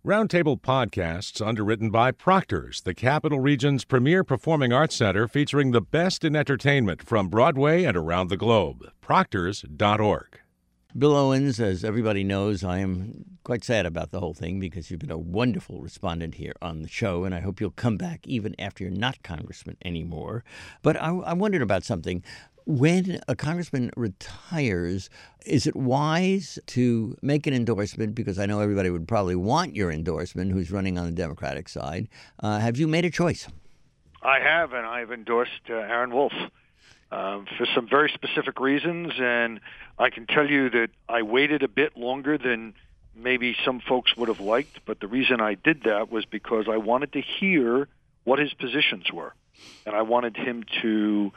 Roundtable Podcasts, underwritten by Proctor's, the Capital Region's premier performing arts center featuring the best in entertainment from Broadway and around the globe. Proctors.org. Bill Owens, as everybody knows, I am quite sad about the whole thing because you've been a wonderful respondent here on the show, and I hope you'll come back even after you're not congressman anymore. But I wondered about something. When a congressman retires, is it wise to make an endorsement? Because I know everybody would probably want your endorsement who's running on the Democratic side. Have you made a choice? I have, and I've endorsed Aaron Wolf for some very specific reasons. And I can tell you that I waited a bit longer than maybe some folks would have liked. But the reason I did that was because I wanted to hear what his positions were. And I wanted him to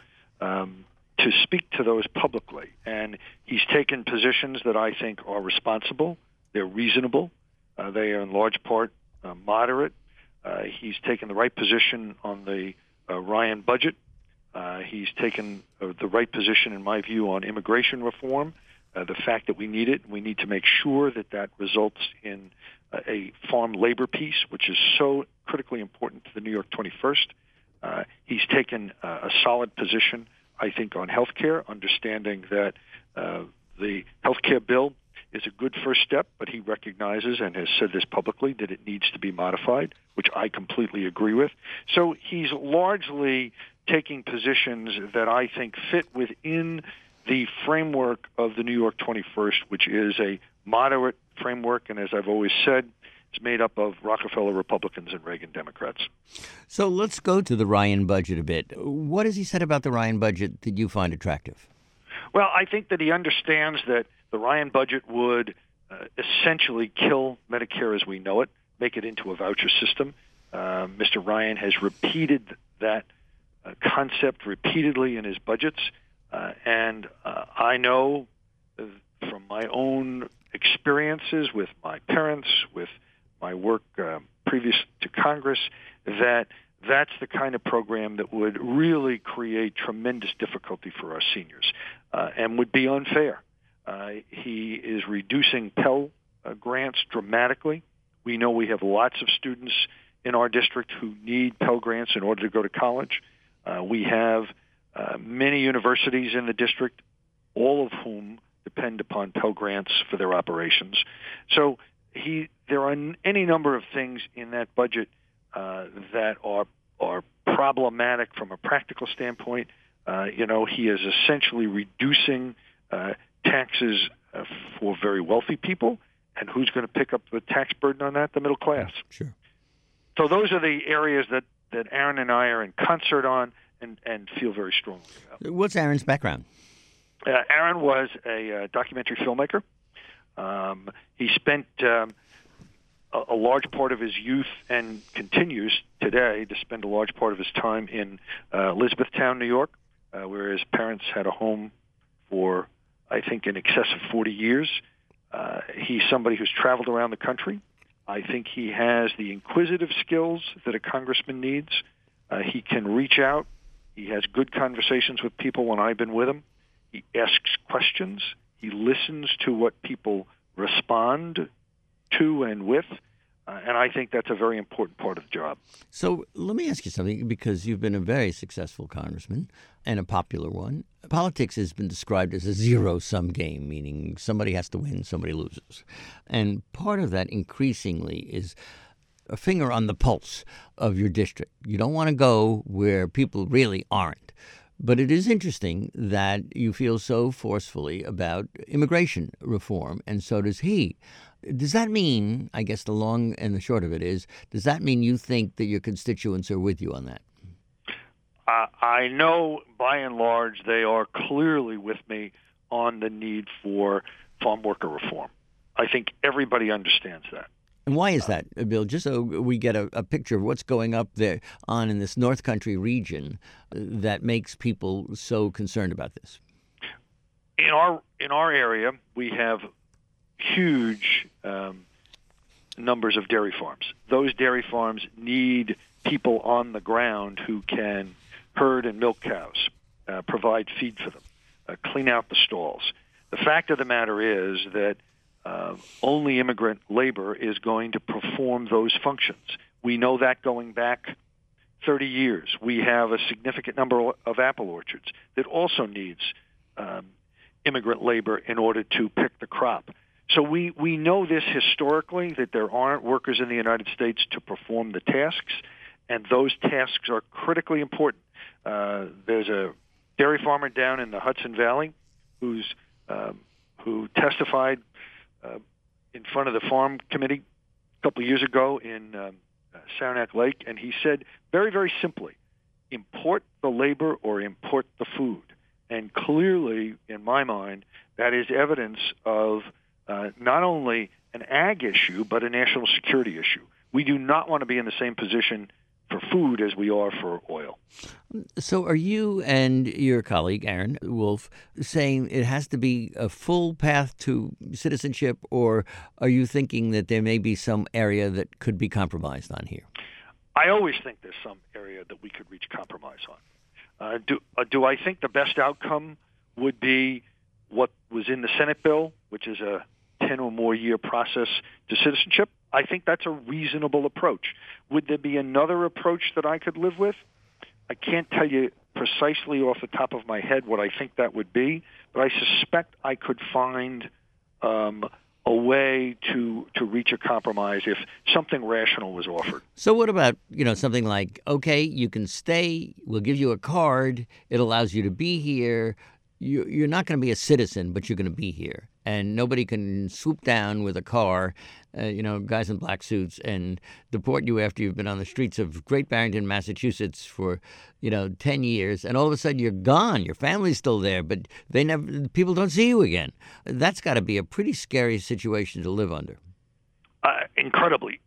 speak to those publicly. And he's taken positions that I think are responsible. They're reasonable. They are in large part moderate. He's taken the right position on the Ryan budget. He's taken the right position, in my view, on immigration reform, the fact that we need it. We need to make sure that that results in a farm labor piece, which is so critically important to the New York 21st. He's taken a solid position, I think, on health care, understanding that the health care bill is a good first step, but he recognizes and has said this publicly that it needs to be modified, which I completely agree with. So he's largely taking positions that I think fit within the framework of the New York 21st, which is a moderate framework, and as I've always said, it's made up of Rockefeller Republicans and Reagan Democrats. So let's go to the Ryan budget a bit. What has he said about the Ryan budget that you find attractive? Well, I think that he understands that the Ryan budget would essentially kill Medicare as we know it, make it into a voucher system. Mr. Ryan has repeated that concept repeatedly in his budgets, and I know from my own experiences with my parents, with my work previous to Congress, that that's the kind of program that would really create tremendous difficulty for our seniors and would be unfair. He is reducing Pell grants dramatically. We know we have lots of students in our district who need Pell grants in order to go to college. We have many universities in the district, all of whom depend upon Pell grants for their operations. So there are any number of things in that budget that are problematic from a practical standpoint. He is essentially reducing taxes for very wealthy people, and who's going to pick up the tax burden on that? The middle class. Sure. So those are the areas that Aaron and I are in concert on and feel very strongly about. What's Aaron's background? Aaron was a documentary filmmaker. He spent a large part of his youth and continues today to spend a large part of his time in Elizabethtown, New York, where his parents had a home for, I think, in excess of 40 years. He's somebody who's traveled around the country. I think he has the inquisitive skills that a congressman needs. He can reach out. He has good conversations with people when I've been with him. He asks questions. He listens to what people respond to and with. And I think that's a very important part of the job. So let me ask you something, because you've been a very successful congressman and a popular one. Politics has been described as a zero-sum game, meaning somebody has to win, somebody loses. And part of that increasingly is a finger on the pulse of your district. You don't want to go where people really aren't. But it is interesting that you feel so forcefully about immigration reform, and so does he. Does that mean, I guess the long and the short of it is, does that mean you think that your constituents are with you on that? I know, by and large, they are clearly with me on the need for farm worker reform. I think everybody understands that. And why is that, Bill? Just so we get a picture of what's going up there on in this North Country region that makes people so concerned about this. In our area, we have huge numbers of dairy farms. Those dairy farms need people on the ground who can herd and milk cows, provide feed for them, clean out the stalls. The fact of the matter is that only immigrant labor is going to perform those functions. We know that going back 30 years. We have a significant number of apple orchards that also needs immigrant labor in order to pick the crop. So we know this historically, that there aren't workers in the United States to perform the tasks, and those tasks are critically important. There's a dairy farmer down in the Hudson Valley who testified in front of the Farm Committee a couple of years ago in Saranac Lake, and he said very, very simply, import the labor or import the food. And clearly, in my mind, that is evidence of not only an ag issue, but a national security issue. We do not want to be in the same position for food as we are for oil. So are you and your colleague, Aaron Wolf, saying it has to be a full path to citizenship, or are you thinking that there may be some area that could be compromised on here? I always think there's some area that we could reach compromise on. Do I think the best outcome would be what was in the Senate bill, which is a 10 or more year process to citizenship? I think that's a reasonable approach. Would there be another approach that I could live with? I can't tell you precisely off the top of my head what I think that would be, but I suspect I could find a way to reach a compromise if something rational was offered. So what about, something like, okay, you can stay, we'll give you a card, it allows you to be here. You're not going to be a citizen, but you're going to be here. And nobody can swoop down with a car, guys in black suits, and deport you after you've been on the streets of Great Barrington, Massachusetts for, 10 years. And all of a sudden you're gone. Your family's still there, but people don't see you again. That's got to be a pretty scary situation to live under. Incredibly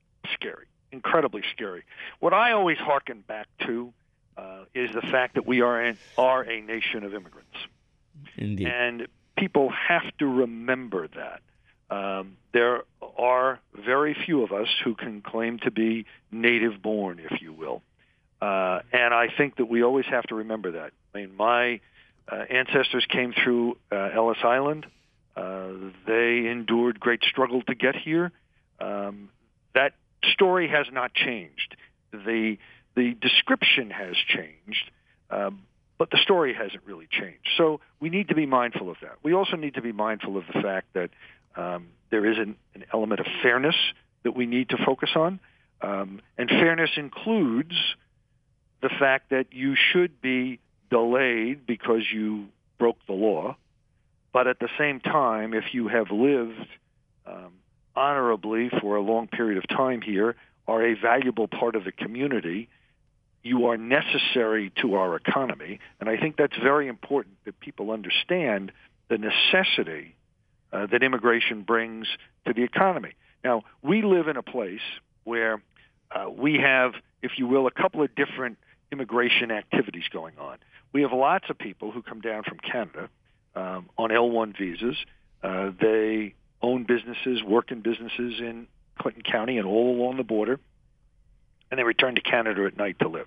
scary. What I always hearken back to is the fact that we are a nation of immigrants. Indeed. And people have to remember that. There are very few of us who can claim to be native-born, if you will. And I think that we always have to remember that. I mean, my ancestors came through Ellis Island. They endured great struggle to get here. That story has not changed. The description has changed, but the story hasn't really changed. So we need to be mindful of that. We also need to be mindful of the fact that there is an element of fairness that we need to focus on. And fairness includes the fact that you should be delayed because you broke the law. But at the same time, if you have lived honorably for a long period of time here, are a valuable part of the community, you are necessary to our economy. And I think that's very important that people understand the necessity that immigration brings to the economy. Now, we live in a place where we have, if you will, a couple of different immigration activities going on. We have lots of people who come down from Canada on L1 visas. They own businesses, work in businesses in Clinton County and all along the border, and they return to Canada at night to live.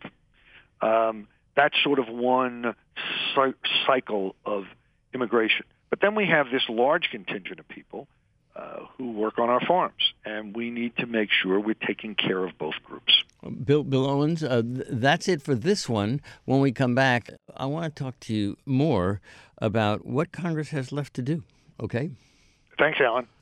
That's sort of one cycle of immigration. But then we have this large contingent of people who work on our farms, and we need to make sure we're taking care of both groups. Bill Owens, that's it for this one. When we come back, I want to talk to you more about what Congress has left to do, okay? Thanks, Alan.